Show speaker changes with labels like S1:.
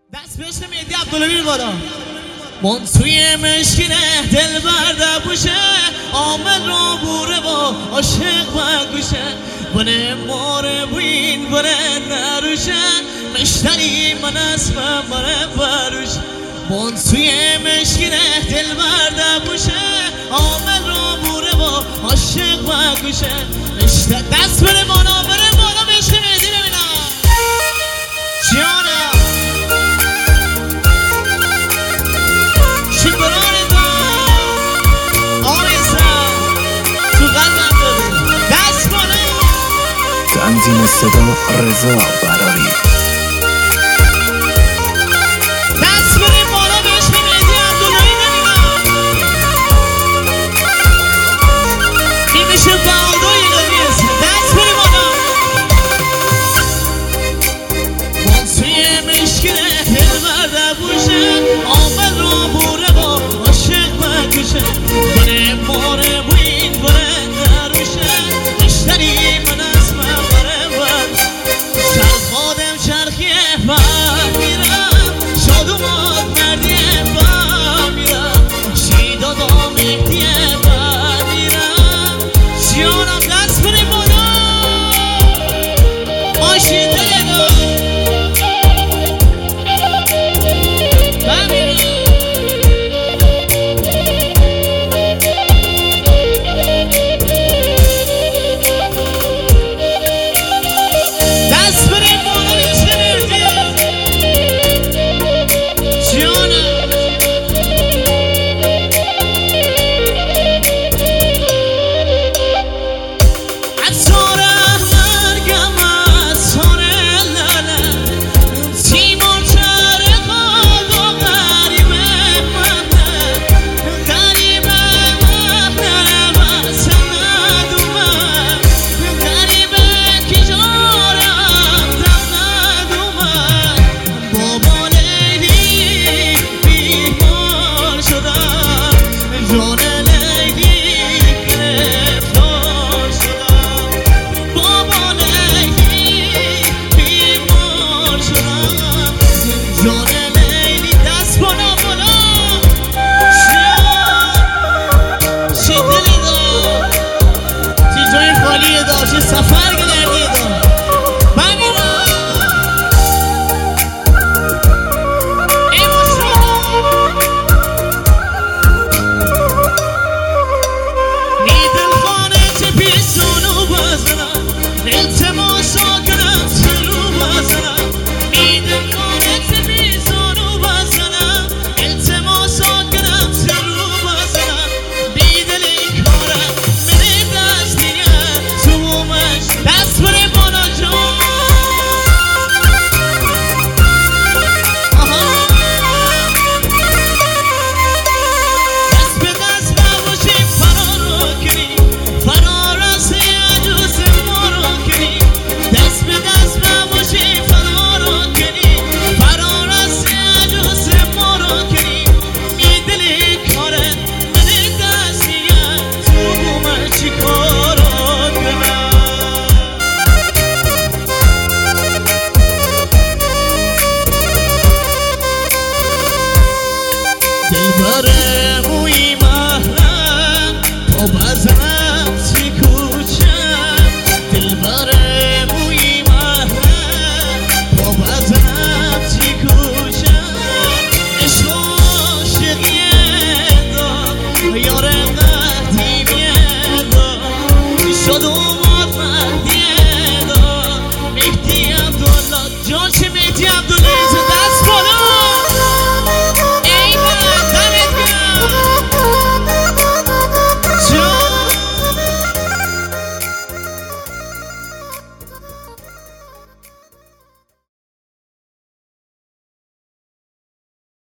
S1: دست بشت مهدی عبدالعلی بادا من توی مشکینه دل برده بوشه آمد را بوره با عاشق و گوشه بنه ماره بوین بنه نروشه مشتری من اسمم بنه بروش من توی مشکینه دل برده بوشه آمد را بوره با عاشق و گوشه دست بره بالا بشت مهدی ببینم جانم
S2: تنظیم صدا رضا براری.
S1: دست بریم بالا بهش مهدی عبدالعلی ببینم این میشه بردای قدیس. دست بریم بالا من توی مشکینه دل برده بوشه آمد را بوره با عاشق و گوشه بنه ماره بوین بنه نروشه مشتری من اسمم چرخیه بر میرم شادومات مردیه بر میرم شیداد آمیدیه بر میرم جانم دست بریم بالا ماشین دلیدو بر میرم دست بریم سفر گردید بمیرم نیدل خانه چه پیسونو بزنم التماسا کنم سرو بزنم نیدل خانه چه پیسونو بزنم التماسا کنم سرو بزنم بیدل این کارم منه دستیم تو دست بره بالا جان دست به دست باشیم فرار کنیم فرار از عجوز ما رو کنیم دست به دست باشیم فرار کنیم فرار از عجوز ما رو کنیم میدلی کاره منه دستیم تو من چی کارا کنم دلبره